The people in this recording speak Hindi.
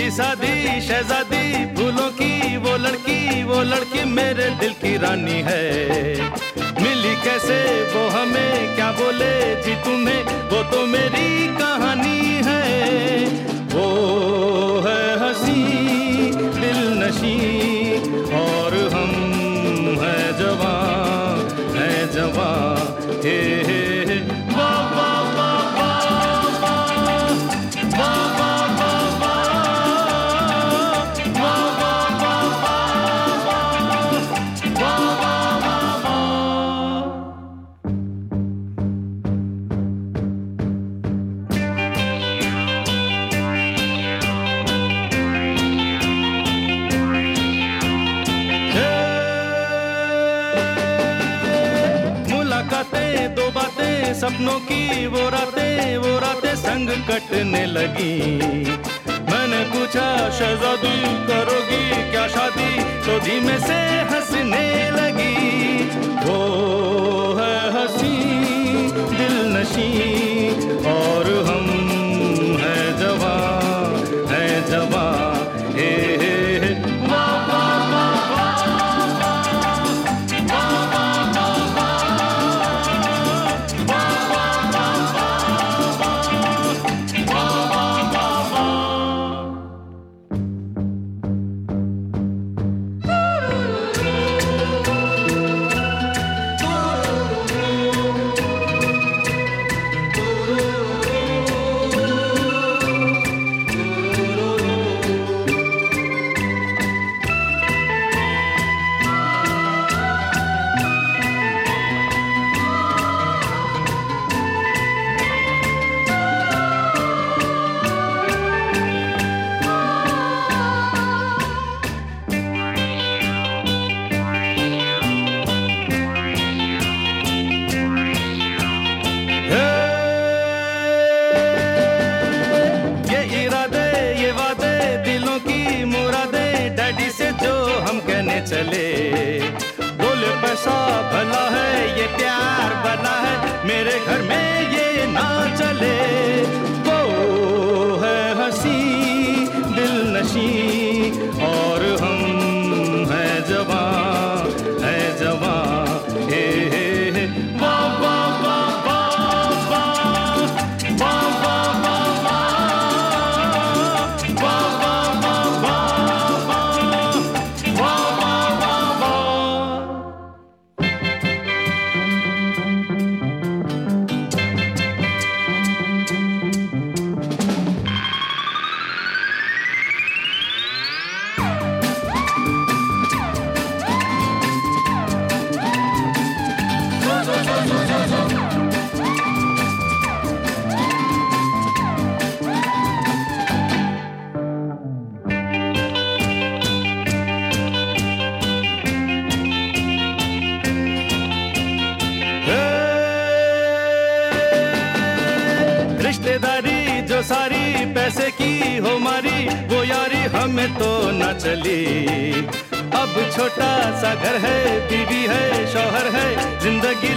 सीधी सादी शहजादी, फूलों की वो लड़की मेरे दिल की रानी है। मिली कैसे वो हमें, क्या बोले जी तुम्हें, वो तो मेरी कहानी है। वो है हंसी दिल नशी और हम है जवान, है जवान। हे वाह वाह वाह वाह वाह वाह वाह मुलाकातें, दो बातें, सपनों की वो रातें संग कटने लगी। मैंने पूछा शहजादी करोगी क्या शादी, तो धीमे से हंसने लगी। वो है हंसी दिल नशी और हम है जवान, है जवान। हे वाह वाह वाह चले। बोले पैसा भला है, ये प्यार भला है, मेरे घर में ये ना चले। वो है हंसी दिल नशी और हम है जवान, है जवान। हे वाह वाह वाह वाह वाह वाह वाह रिश्तेदारी जो सारी पैसे की हो मारी, वो यारी हमें तो न चली। अब छोटा सा घर है, बीवी है, शौहर है, जिंदगी